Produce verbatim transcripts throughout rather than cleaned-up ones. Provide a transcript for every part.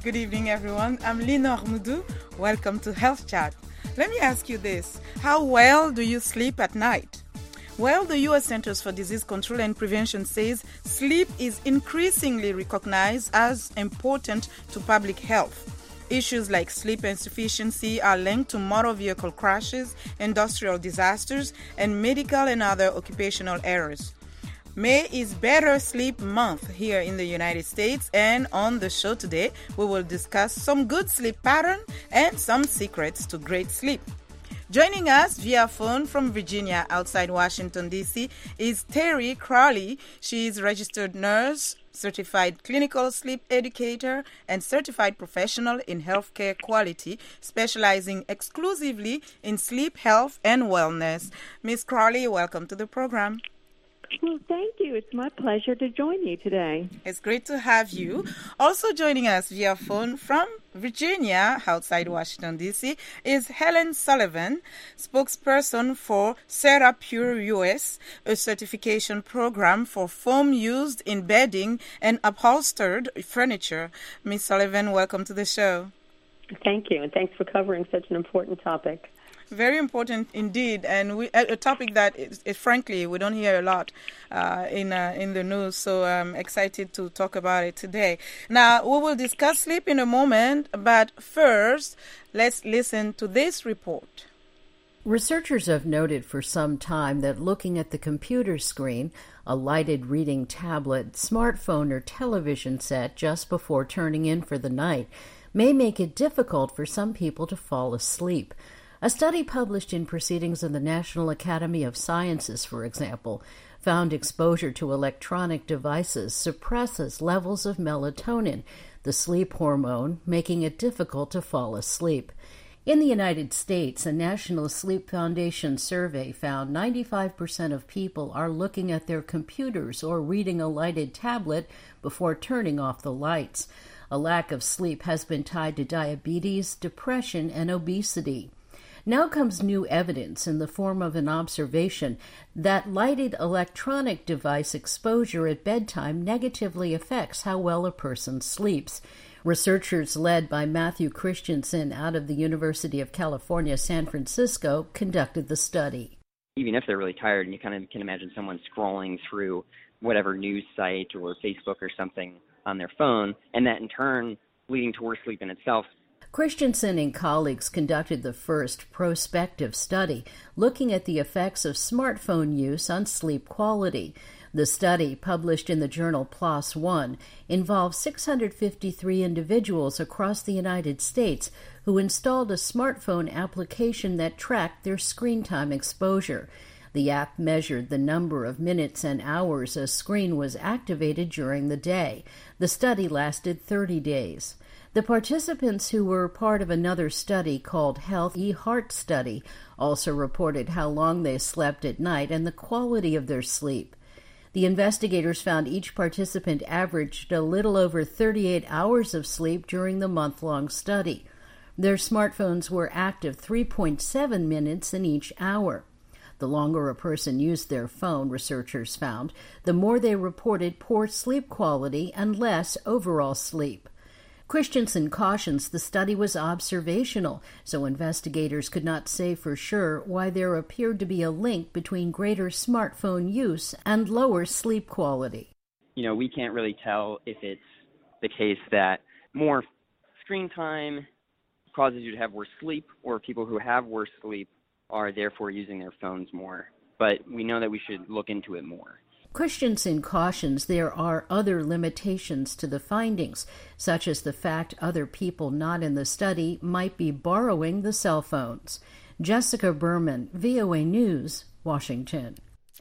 Good evening, everyone. I'm Lenore Moudou. Welcome to Health Chat. Let me ask you this. How well do you sleep at night? Well, the U S Centers for Disease Control and Prevention says sleep is increasingly recognized as important to public health. Issues like sleep insufficiency are linked to motor vehicle crashes, industrial disasters, and medical and other occupational errors. May is Better Sleep Month here in the United States, and on the show today, we will discuss some good sleep patterns and some secrets to great sleep. Joining us via phone from Virginia outside Washington, D C is Terry Crowley. She is registered nurse, certified clinical sleep educator, and certified professional in healthcare quality, specializing exclusively in sleep health and wellness. Miz Crowley, welcome to the program. Well, thank you. It's my pleasure to join you today. It's great to have you. Also joining us via phone from Virginia, outside Washington, D C, is Helen Sullivan, spokesperson for CeraPure U S, a certification program for foam used in bedding and upholstered furniture. Miz Sullivan, welcome to the show. Thank you, and thanks for covering such an important topic. Very important indeed, and we, a topic that, is, is, frankly, we don't hear a lot uh, in uh, in the news, so I'm excited to talk about it today. Now, we will discuss sleep in a moment, but first, let's listen to this report. Researchers have noted for some time that looking at the computer screen, a lighted reading tablet, smartphone, or television set just before turning in for the night may make it difficult for some people to fall asleep. A study published in Proceedings of the National Academy of Sciences, for example, found exposure to electronic devices suppresses levels of melatonin, the sleep hormone, making it difficult to fall asleep. In the United States, a National Sleep Foundation survey found ninety-five percent of people are looking at their computers or reading a lighted tablet before turning off the lights. A lack of sleep has been tied to diabetes, depression, and obesity. Now comes new evidence in the form of an observation that lighted electronic device exposure at bedtime negatively affects how well a person sleeps. Researchers led by Matthew Christensen out of the University of California, San Francisco, conducted the study. Even if they're really tired, and you kind of can imagine someone scrolling through whatever news site or Facebook or something on their phone, and that in turn leading to worse sleep in itself. Christensen and colleagues conducted the first prospective study looking at the effects of smartphone use on sleep quality. The study, published in the journal PLOS One, involved six hundred fifty-three individuals across the United States who installed a smartphone application that tracked their screen time exposure. The app measured the number of minutes and hours a screen was activated during the day. The study lasted thirty days. The participants, who were part of another study called Health eHeart Study, also reported how long they slept at night and the quality of their sleep. The investigators found each participant averaged a little over thirty-eight hours of sleep during the month-long study. Their smartphones were active three point seven minutes in each hour. The longer a person used their phone, researchers found, the more they reported poor sleep quality and less overall sleep. Christensen cautions the study was observational, so investigators could not say for sure why there appeared to be a link between greater smartphone use and lower sleep quality. You know, we can't really tell if it's the case that more screen time causes you to have worse sleep, or people who have worse sleep are therefore using their phones more. But we know that we should look into it more. Christensen cautions there are other limitations to the findings, such as the fact other people not in the study might be borrowing the cell phones. Jessica Berman, V O A News, Washington.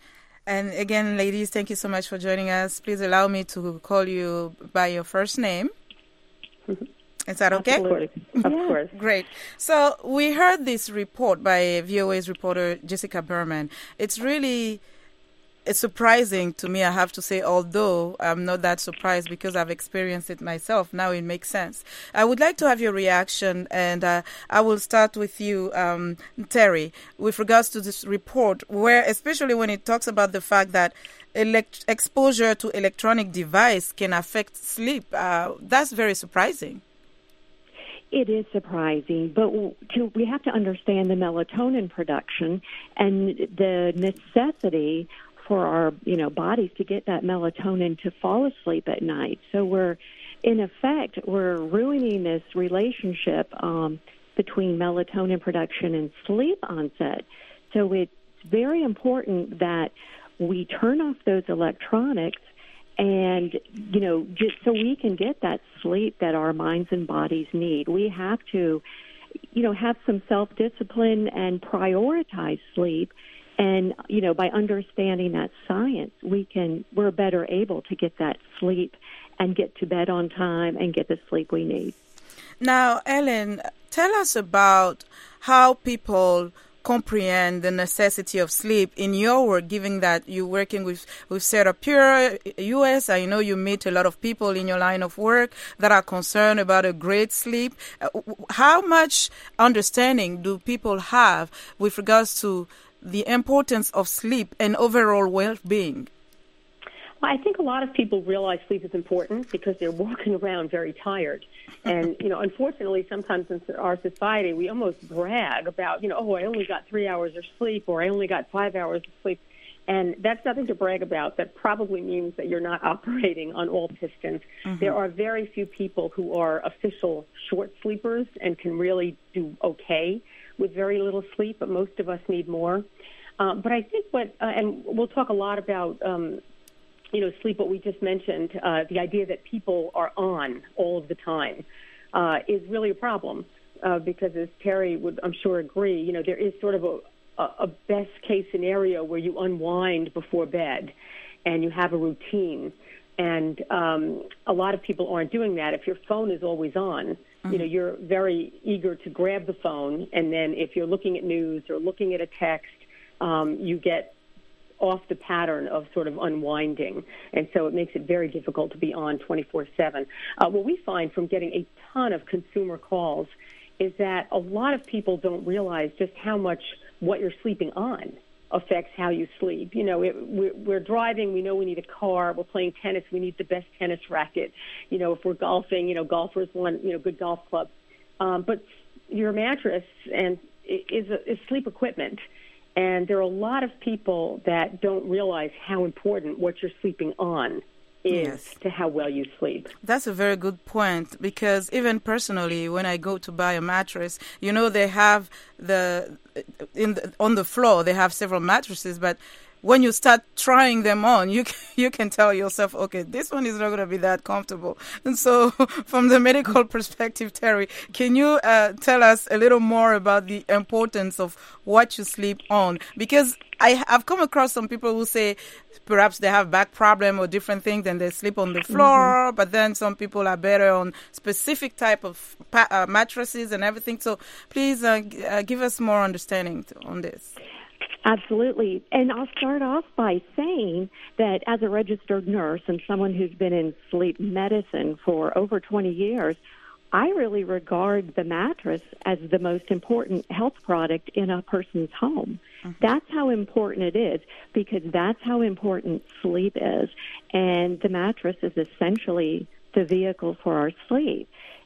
And again, ladies, thank you so much for joining us. Please allow me to call you by your first name. Is that okay? Absolutely. Of course. Great. So we heard this report by V O A's reporter Jessica Berman. It's really it's surprising to me, I have to say, although I'm not that surprised because I've experienced it myself. Now it makes sense. I would like to have your reaction, and uh, I will start with you, um, Terry, with regards to this report, where especially when it talks about the fact that elect- exposure to electronic device can affect sleep. Uh, that's very surprising. It is surprising, but to, we have to understand the melatonin production and the necessity for our, you know, bodies to get that melatonin to fall asleep at night. So we're, in effect, we're ruining this relationship um, between melatonin production and sleep onset. So it's very important that we turn off those electronics and, you know, just so we can get that sleep that our minds and bodies need. We have to, you know, have some self-discipline and prioritize sleep. And, you know, by understanding that science, we can, we're better able to get that sleep and get to bed on time and get the sleep we need. Now, Ellen, tell us about how people comprehend the necessity of sleep in your work, given that you're working with, with Therapure U S. I know you meet a lot of people in your line of work that are concerned about a great sleep. How much understanding do people have with regards to the importance of sleep and overall well-being? Well, I think a lot of people realize sleep is important because they're walking around very tired. And, you know, unfortunately, sometimes in our society, we almost brag about, you know, oh, I only got three hours of sleep or I only got five hours of sleep. And that's nothing to brag about. That probably means that you're not operating on all pistons. Mm-hmm. There are very few people who are official short sleepers and can really do okay with very little sleep, but most of us need more. Um, but I think what, uh, and we'll talk a lot about, um, you know, sleep, what we just mentioned, uh, the idea that people are on all of the time uh, is really a problem uh, because, as Terry would, I'm sure, agree, you know, there is sort of a, a best-case scenario where you unwind before bed and you have a routine. And um, a lot of people aren't doing that. If your phone is always on, mm-hmm. you know, you're very eager to grab the phone, and then if you're looking at news or looking at a text, um, you get off the pattern of sort of unwinding. And so it makes it very difficult to be on twenty-four seven. Uh, what we find from getting a ton of consumer calls is that a lot of people don't realize just how much what you're sleeping on affects how you sleep. You know, it, we're, we're driving, we know we need a car. We're playing tennis, we need the best tennis racket. You know, if we're golfing, you know, golfers want, you know, good golf clubs. Um, but your mattress and is, is sleep equipment. And there are a lot of people that don't realize how important what you're sleeping on is yes. to how well you sleep. That's a very good point, because even personally, when I go to buy a mattress, you know, they have the, in the, on the floor, they have several mattresses, but when you start trying them on, you can, you can tell yourself, okay, this one is not going to be that comfortable. And so from the medical perspective, Terry, can you uh, tell us a little more about the importance of what you sleep on? Because I, I've come across some people who say perhaps they have back problem or different things and they sleep on the floor, mm-hmm. but then some people are better on specific type of pa- uh, mattresses and everything. So please uh, g- uh, give us more understanding to, on this. Absolutely. And I'll start off by saying that as a registered nurse and someone who's been in sleep medicine for over twenty years, I really regard the mattress as the most important health product in a person's home. Mm-hmm. That's how important it is, because that's how important sleep is. And the mattress is essentially the vehicle for our sleep.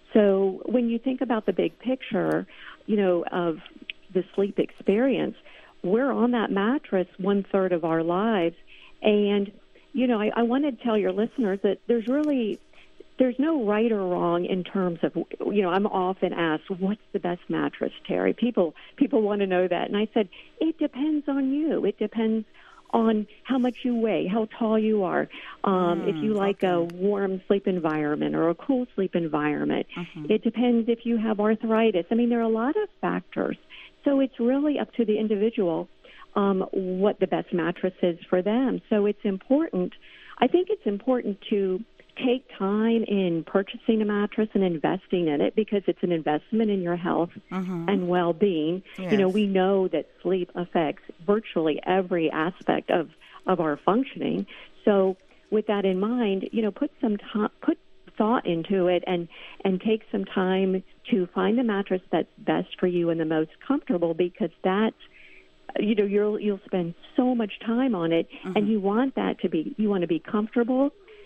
So when you think about the big picture, you know, of the sleep experience, we're on that mattress one-third of our lives. And, you know, I, I want to tell your listeners that there's really, there's no right or wrong in terms of, you know, I'm often asked, what's the best mattress, Terry? People people want to know that. And I said, it depends on you. It depends on how much you weigh, how tall you are, um, mm, if you like okay. a warm sleep environment or a cool sleep environment. Mm-hmm. It depends if you have arthritis. I mean, there are a lot of factors. So it's really up to the individual um, what the best mattress is for them. So it's important. I think it's important to take time in purchasing a mattress and investing in it, because it's an investment in your health mm-hmm. and well-being. Yes. You know, we know that sleep affects virtually every aspect of, of our functioning. So with that in mind, you know, put some time, put thought into it and, and take some time to find the mattress that's best for you and the most comfortable, because that's, you know, you'll, you'll spend so much time on it mm-hmm. and you want that to be, you want to be comfortable.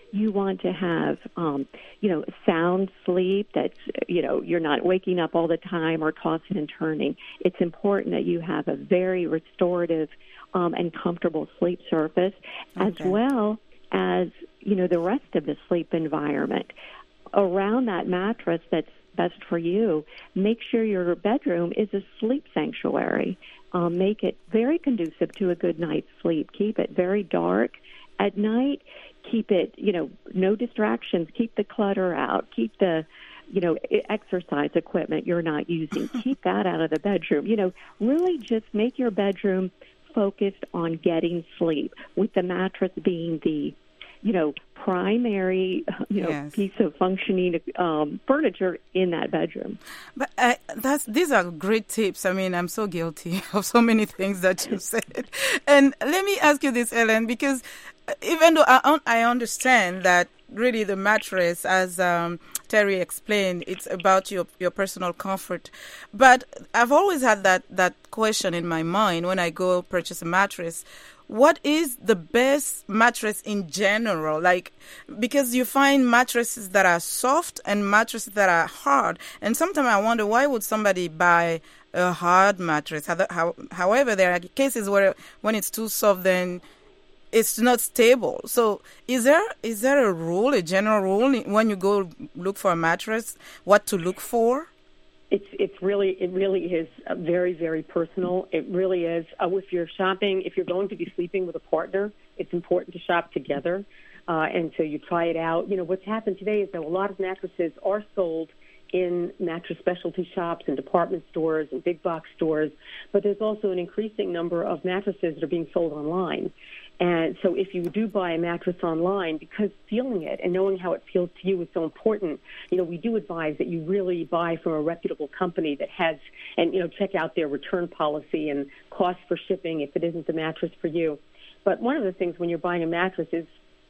You want to have, um, you know, sound sleep that's, you know, you're not waking up all the time or tossing and turning. It's important that you have a very restorative um, and comfortable sleep surface, okay. as well as, you know, the rest of the sleep environment. Around that mattress that's best for you, make sure your bedroom is a sleep sanctuary. Um, make it very conducive to a good night's sleep. Keep it very dark at night. Keep it, you know, no distractions. Keep the clutter out. Keep the, you know, exercise equipment you're not using. Keep that out of the bedroom. You know, really just make your bedroom focused on getting sleep, with the mattress being the, you know, primary, you know, yes. piece of functioning um, furniture in that bedroom. But uh, that's these are great tips. I mean, I'm so guilty of so many things that you said. And let me ask you this, Ellen, because even though I, I understand that really the mattress, as um, Terry explained, it's about your your personal comfort. But I've always had that, that question in my mind when I go purchase a mattress. What is the best mattress in general? Like, because you find mattresses that are soft and mattresses that are hard. And sometimes I wonder, why would somebody buy a hard mattress? However, there are cases where when it's too soft, then it's not stable. So is there is there a rule, a general rule, when you go look for a mattress, what to look for? It's it's really it really is very, very personal. It really is. Uh, if you're shopping, if you're going to be sleeping with a partner, it's important to shop together. Uh, and so you try it out. You know, what's happened today is that a lot of mattresses are sold in mattress specialty shops and department stores and big box stores, but there's also an increasing number of mattresses that are being sold online. And so if you do buy a mattress online, because feeling it and knowing how it feels to you is so important, you know, we do advise that you really buy from a reputable company that has, and, you know, check out their return policy and cost for shipping if it isn't the mattress for you. But one of the things when you're buying a mattress is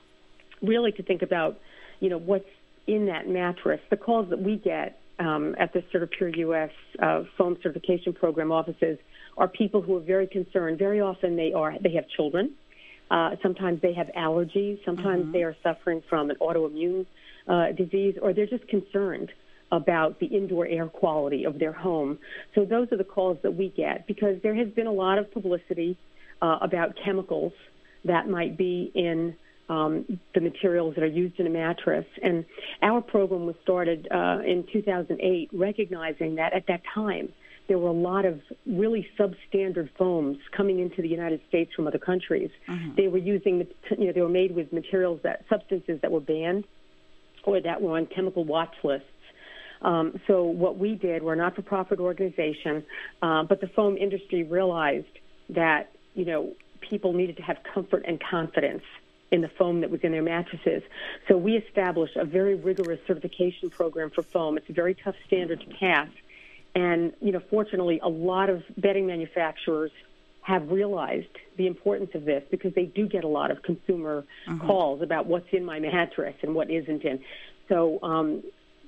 really to think about, you know, what's in that mattress. The calls that we get um, at the CertiPure U S uh, foam certification program offices are people who are very concerned. Very often they are they have children. Uh, sometimes they have allergies. Sometimes mm-hmm. they are suffering from an autoimmune uh, disease, or they're just concerned about the indoor air quality of their home. So those are the calls that we get, because there has been a lot of publicity uh, about chemicals that might be in um, the materials that are used in a mattress. And our program was started uh, in two thousand eight, recognizing that at that time, there were a lot of really substandard foams coming into the United States from other countries. Mm-hmm. They were using, you know, they were made with materials that, substances that were banned or that were on chemical watch lists. Um, so what we did, we're a not-for-profit organization, uh, but the foam industry realized that, you know, people needed to have comfort and confidence in the foam that was in their mattresses. So we established a very rigorous certification program for foam. It's a very tough standard to pass. And, you know, fortunately, a lot of bedding manufacturers have realized the importance of this, because they do get a lot of consumer mm-hmm. calls about what's in my mattress and what isn't in. So um,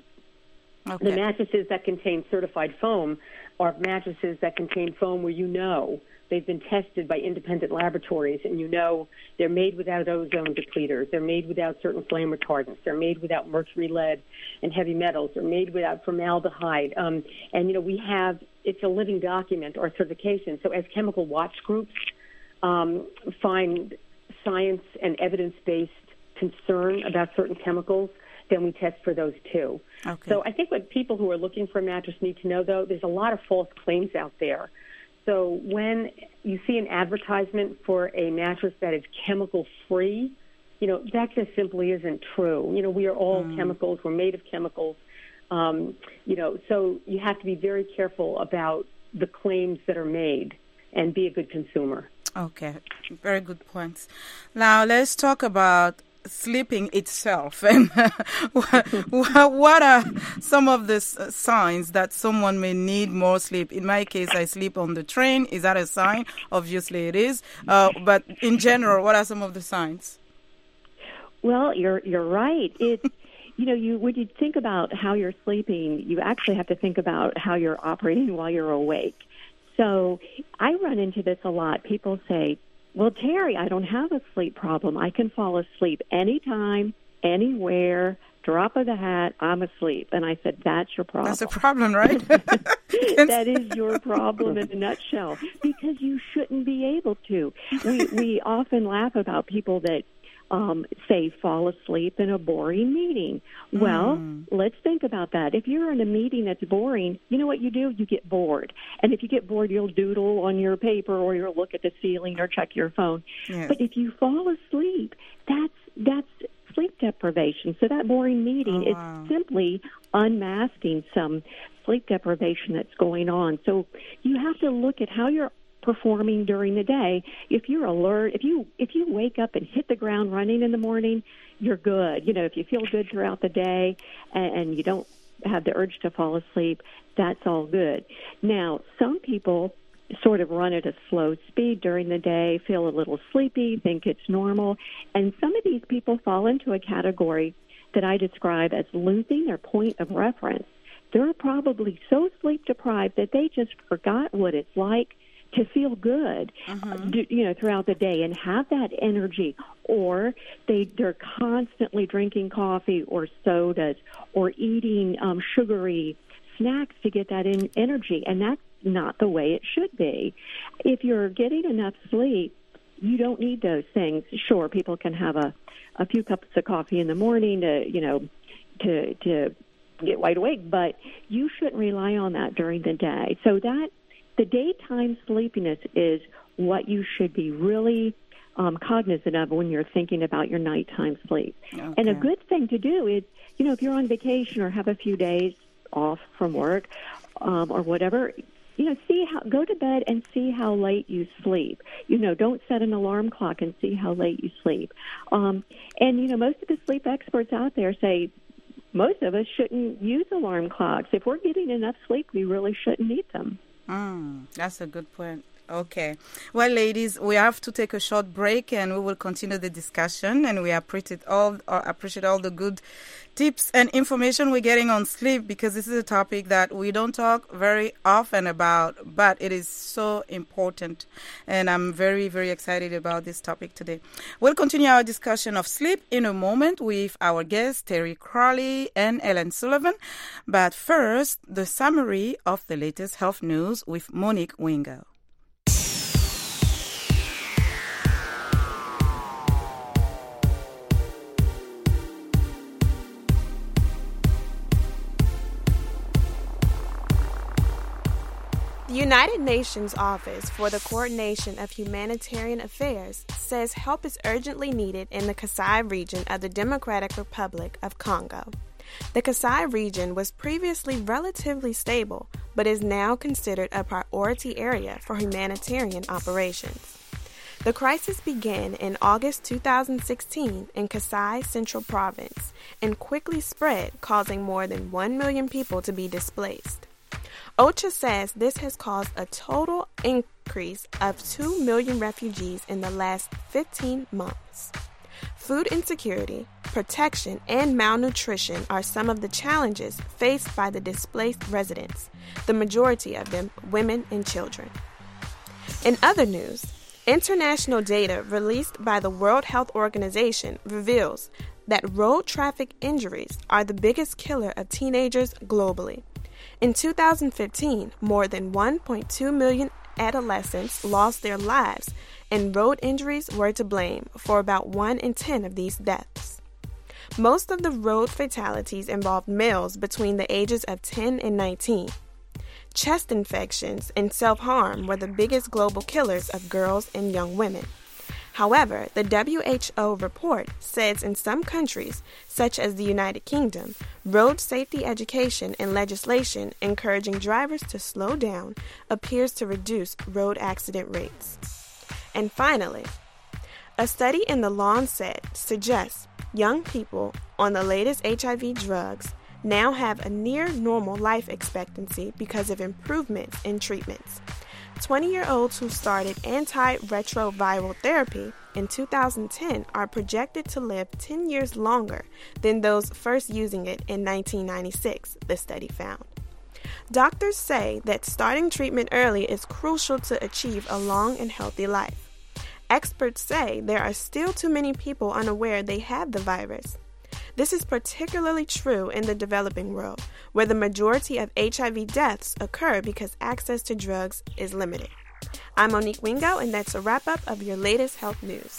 okay. the mattresses that contain certified foam are mattresses that contain foam where you know they've been tested by independent laboratories, and you know they're made without ozone depleters, they're made without certain flame retardants, they're made without mercury, lead, and heavy metals, they're made without formaldehyde. Um, and, you know, we have, it's a living document, our certification. So as chemical watch groups um, find science and evidence-based concern about certain chemicals, then we test for those too. Okay. So I think what people who are looking for a mattress need to know, though, there's a lot of false claims out there. So when you see an advertisement for a mattress that is chemical-free, you know, that just simply isn't true. You know, we are all mm. chemicals. We're made of chemicals. Um, you know, so you have to be very careful about the claims that are made and be a good consumer. Okay, very good points. Now let's talk about sleeping itself, and what are some of the signs that someone may need more sleep? In my case, I sleep on the train. Is that a sign? Obviously it is. Uh, but in general, what are some of the signs? Well, you're you're right. It, you know, you when you think about how you're sleeping, you actually have to think about how you're operating while you're awake. So I run into this a lot. People say, well, Terry, I don't have a sleep problem. I can fall asleep anytime, anywhere, drop of the hat, I'm asleep. And I said, that's your problem. That's a problem, right? That is your problem in a nutshell, because you shouldn't be able to. We, we often laugh about people that Um, say, fall asleep in a boring meeting. Well, mm. let's think about that. If you're in a meeting that's boring, you know what you do? You get bored. And if you get bored, you'll doodle on your paper, or you'll look at the ceiling or check your phone. Yeah. But if you fall asleep, that's that's sleep deprivation. So that boring meeting oh, wow. is simply unmasking some sleep deprivation that's going on. So you have to look at how you're performing during the day. If you're alert, if you if you wake up and hit the ground running in the morning, you're good. You know, if you feel good throughout the day and, and you don't have the urge to fall asleep, that's all good. Now, some people sort of run at a slow speed during the day, feel a little sleepy, think it's normal, and some of these people fall into a category that I describe as losing their point of reference. They're probably so sleep deprived that they just forgot what it's like to feel good, uh-huh. you know, throughout the day and have that energy. Or they, they're constantly drinking coffee or sodas or eating um, sugary snacks to get that in energy, and that's not the way it should be. If you're getting enough sleep, you don't need those things. Sure, people can have a, a few cups of coffee in the morning to, you know, to to get wide awake, but you shouldn't rely on that during the day. So that the daytime sleepiness is what you should be really um, cognizant of when you're thinking about your nighttime sleep. Okay. And a good thing to do is, you know, if you're on vacation or have a few days off from work um, or whatever, you know, see how, go to bed and see how late you sleep. You know, don't set an alarm clock and see how late you sleep. Um, and, you know, most of the sleep experts out there say most of us shouldn't use alarm clocks. If we're getting enough sleep, we really shouldn't need them. Mm, that's a good point. Okay. Well, ladies, we have to take a short break and we will continue the discussion. And we appreciate all, uh, appreciate all the good tips and information we're getting on sleep, because this is a topic that we don't talk very often about, but it is so important. And I'm very, very excited about this topic today. We'll continue our discussion of sleep in a moment with our guests, Terry Crowley and Ellen Sullivan. But first, the summary of the latest health news with Monique Wingo. The United Nations Office for the Coordination of Humanitarian Affairs says help is urgently needed in the Kasai region of the Democratic Republic of Congo. The Kasai region was previously relatively stable, but is now considered a priority area for humanitarian operations. The crisis began in August two thousand sixteen in Kasai Central Province and quickly spread, causing more than one million people to be displaced. OCHA says this has caused a total increase of two million refugees in the last fifteen months. Food insecurity, protection, and malnutrition are some of the challenges faced by the displaced residents, the majority of them women and children. In other news, international data released by the World Health Organization reveals that road traffic injuries are the biggest killer of teenagers globally. In two thousand fifteen, more than one point two million adolescents lost their lives, and road injuries were to blame for about one in ten of these deaths. Most of the road fatalities involved males between the ages of ten and nineteen. Chest infections and self-harm were the biggest global killers of girls and young women. However, the W H O report says in some countries, such as the United Kingdom, road safety education and legislation encouraging drivers to slow down appears to reduce road accident rates. And finally, a study in the Lancet suggests young people on the latest H I V drugs now have a near normal life expectancy because of improvements in treatments. twenty-year-olds who started antiretroviral therapy in two thousand ten are projected to live ten years longer than those first using it in nineteen ninety-six, the study found. Doctors say that starting treatment early is crucial to achieve a long and healthy life. Experts say there are still too many people unaware they have the virus. This is particularly true in the developing world, where the majority of H I V deaths occur because access to drugs is limited. I'm Monique Wingo, and that's a wrap-up of your latest health news.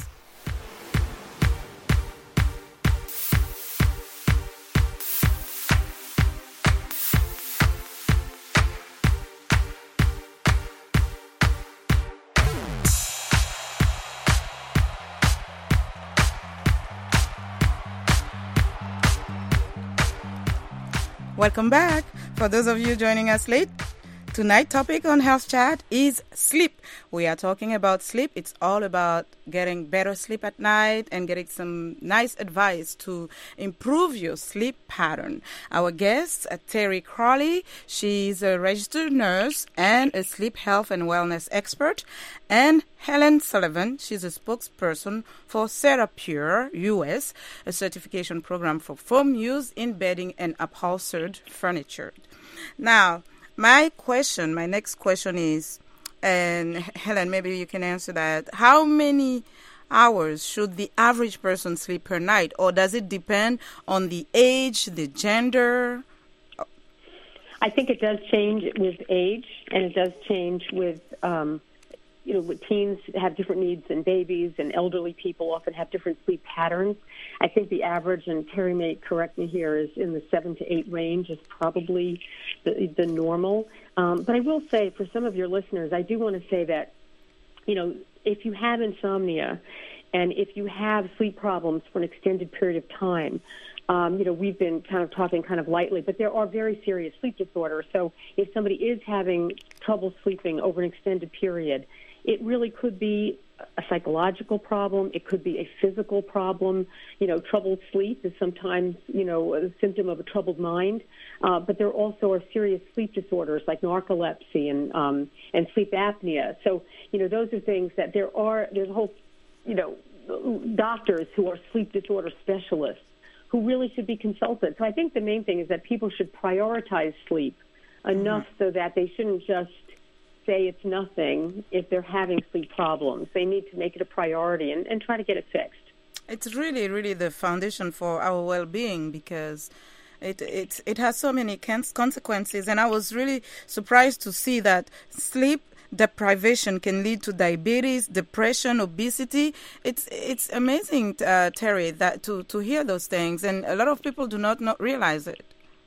Welcome back. For those of you joining us late, tonight's topic on Health Chat is sleep. We are talking about sleep. It's all about getting better sleep at night and getting some nice advice to improve your sleep pattern. Our guest, uh, Terry Crawley, she's a registered nurse and a sleep health and wellness expert. And Helen Sullivan, she's a spokesperson for Therapure U S, a certification program for foam use in bedding and upholstered furniture. Now, my question, my next question is, and Helen, maybe you can answer that. How many hours should the average person sleep per night? Or does it depend on the age, the gender? I think it does change with age, and it does change with, um, you know, teens have different needs than babies, and elderly people often have different sleep patterns. I think the average, and Terry may correct me here, is in the seven to eight range is probably the, the normal. Um, but I will say, for some of your listeners, I do want to say that, you know, if you have insomnia and if you have sleep problems for an extended period of time, um, you know, we've been kind of talking kind of lightly, but there are very serious sleep disorders. So if somebody is having trouble sleeping over an extended period, it really could be a psychological problem. It could be a physical problem. You know, troubled sleep is sometimes, you know, a symptom of a troubled mind. Uh, but there also are serious sleep disorders like narcolepsy and um, and sleep apnea. So, you know, those are things that there are, there's a whole, you know, doctors who are sleep disorder specialists who really should be consulted. So I think the main thing is that people should prioritize sleep enough mm-hmm. so that they shouldn't just say it's nothing if they're having sleep problems. They need to make it a priority and, and try to get it fixed. It's really, really the foundation for our well-being because it it, it has so many consequences. And I was really surprised to see that sleep deprivation can lead to diabetes, depression, obesity. It's it's amazing, uh, Terry, that to, to hear those things. And a lot of people do not, not realize it.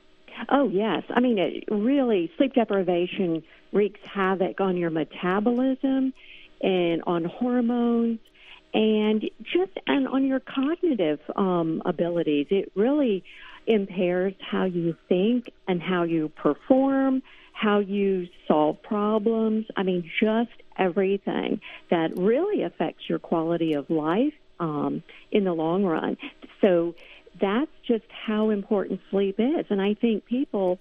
Oh, yes. I mean, it really, sleep deprivation wreaks havoc on your metabolism and on hormones and just and on your cognitive um, abilities. It really impairs how you think and how you perform, how you solve problems. I mean, just everything that really affects your quality of life um, in the long run. So that's just how important sleep is. And I think people,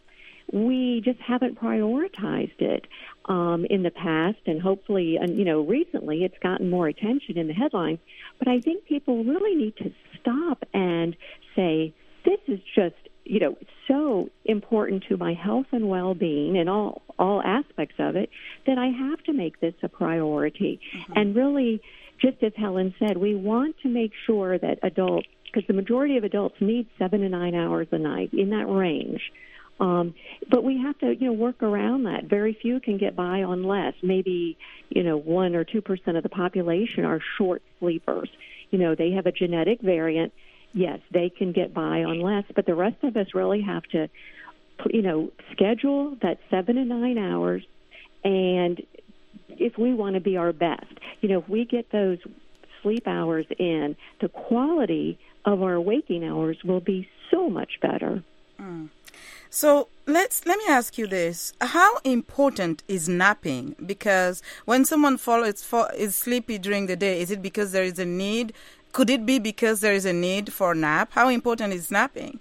we just haven't prioritized it um, in the past, and hopefully, and you know, recently it's gotten more attention in the headlines. But I think people really need to stop and say, this is just, you know, so important to my health and well-being and all, all aspects of it that I have to make this a priority. Mm-hmm. And really, just as Helen said, we want to make sure that adults, because the majority of adults need seven to nine hours a night, in that range. Um, but we have to, you know, work around that. Very few can get by on less. Maybe, you know, one or two percent of the population are short sleepers. You know, they have a genetic variant. Yes, they can get by on less, but the rest of us really have to, you know, schedule that seven to nine hours. And if we want to be our best, you know, if we get those sleep hours in, the quality of our waking hours will be so much better. Mm. So let's let me ask you this: how important is napping? Because when someone follows for, is sleepy during the day, is it because there is a need? Could it be because there is a need for a nap? How important is napping?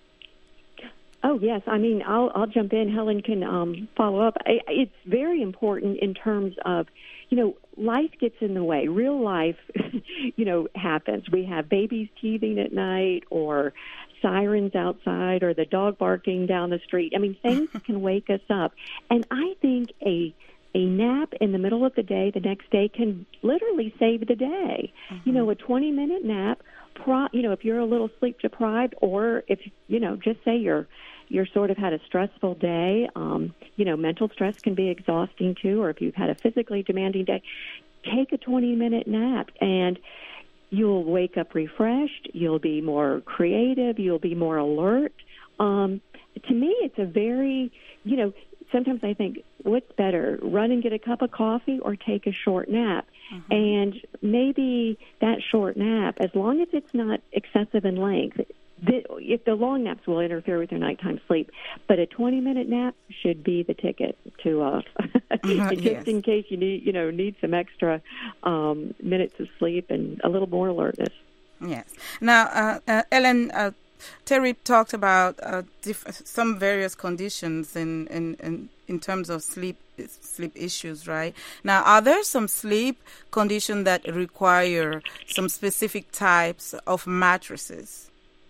Oh yes, I mean I'll I'll jump in. Helen can um, follow up. I, it's very important in terms of, you know, life gets in the way. Real life, you know, happens. We have babies teething at night, or sirens outside, or the dog barking down the street. I mean, things can wake us up. And I think a a nap in the middle of the day the next day can literally save the day. Mm-hmm. You know, a twenty-minute nap, pro, you know, if you're a little sleep-deprived, or if, you know, just say you're you're sort of had a stressful day, um, you know, mental stress can be exhausting too, or if you've had a physically demanding day, take a twenty-minute nap, and you'll wake up refreshed, you'll be more creative, you'll be more alert. Um, to me, it's a very, you know, sometimes I think, what's better, run and get a cup of coffee or take a short nap? Mm-hmm. And maybe that short nap, as long as it's not excessive in length, the, if the long naps will interfere with your nighttime sleep, but a twenty-minute nap should be the ticket to, uh, just yes. in case you need, you know, need some extra um, minutes of sleep and a little more alertness. Yes. Now, uh, uh, Ellen, uh, Terry talked about uh, diff- some various conditions in, in, in, in terms of sleep sleep issues, right? Now, are there some sleep conditions that require some specific types of mattresses?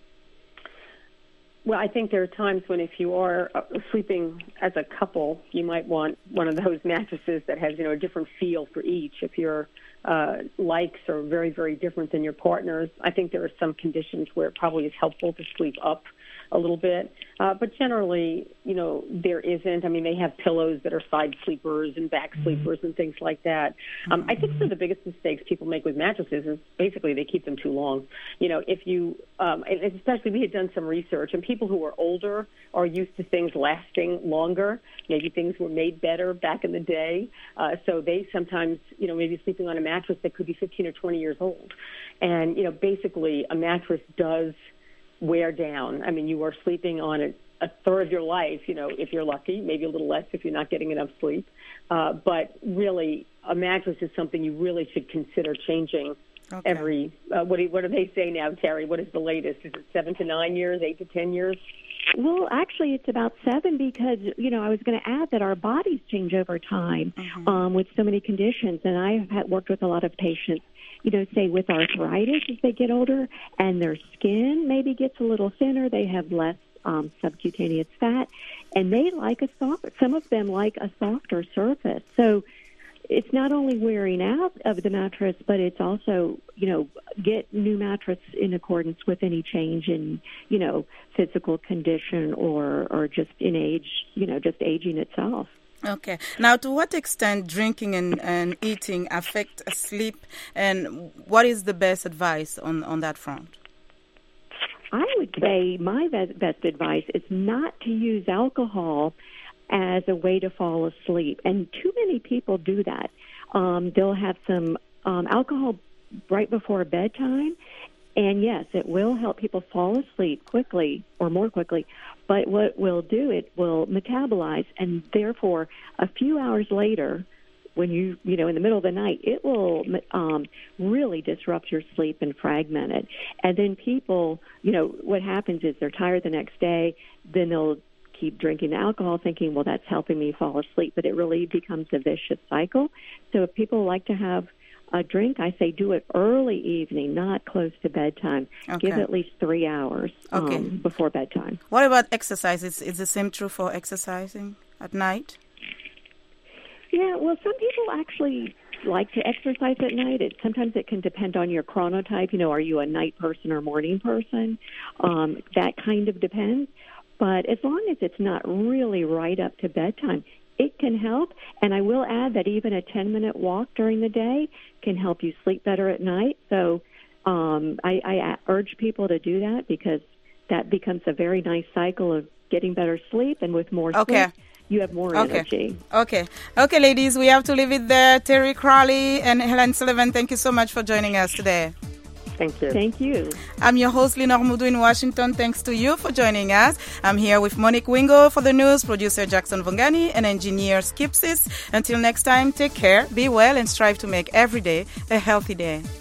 Well, I think there are times when if you are sleeping as a couple, you might want one of those mattresses that has, you know, a different feel for each. If your uh, likes are very, very different than your partner's, I think there are some conditions where it probably is helpful to sleep up a little bit. Uh, but generally, you know, there isn't. I mean, they have pillows that are side sleepers and back sleepers and things like that. Um, I think some of the biggest mistakes people make with mattresses is basically they keep them too long. You know, if you, um, and especially we had done some research, and people who are older are used to things lasting longer. Maybe things were made better back in the day. Uh, so they sometimes, you know, maybe sleeping on a mattress that could be fifteen or twenty years old. And, you know, basically a mattress does wear down. I mean, you are sleeping on a, a third of your life, you know, if you're lucky, maybe a little less if you're not getting enough sleep. Uh, but really, a mattress is something you really should consider changing okay. every, uh, what, do, what do they say now, Terry? What is the latest? Is it seven to nine years, eight to ten years? Well, actually, it's about seven because, you know, I was going to add that our bodies change over time mm-hmm. um, with so many conditions. And I have worked with a lot of patients, you know, say with arthritis as they get older, and their skin maybe gets a little thinner. They have less um, subcutaneous fat, and they like a soft, some of them like a softer surface. So it's not only wearing out of the mattress, but it's also, you know, get new mattress in accordance with any change in, you know, physical condition or, or just in age, you know, just aging itself. Okay. Now, to what extent drinking and, and eating affect sleep, and what is the best advice on, on that front? I would say my best, best advice is not to use alcohol as a way to fall asleep. And too many people do that. Um, they'll have some um, alcohol right before bedtime. And yes, it will help people fall asleep quickly or more quickly. But what it will do, it will metabolize. And therefore, a few hours later, when you, you know, in the middle of the night, it will um, really disrupt your sleep and fragment it. And then people, you know, what happens is they're tired the next day, then they'll keep drinking the alcohol thinking, well, that's helping me fall asleep, but it really becomes a vicious cycle. So if people like to have a drink, I say do it early evening, not close to bedtime. Okay. Give at least three hours okay. um, before bedtime. What about exercise? Is, is the same true for exercising at night? Yeah, well, some people actually like to exercise at night. It, sometimes it can depend on your chronotype. You know, are you a night person or morning person? Um, that kind of depends. But as long as it's not really right up to bedtime, it can help. And I will add that even a ten-minute walk during the day can help you sleep better at night. So um, I, I urge people to do that because that becomes a very nice cycle of getting better sleep. And with more okay. sleep, you have more okay. energy. Okay. Okay, ladies, we have to leave it there. Terry Crowley and Helen Sullivan, thank you so much for joining us today. Thank you. Thank you. I'm your host, Lenore Mudu in Washington. Thanks to you for joining us. I'm here with Monique Wingo for the news, producer Jackson Vongani, and engineer Skipsis. Until next time, take care, be well, and strive to make every day a healthy day.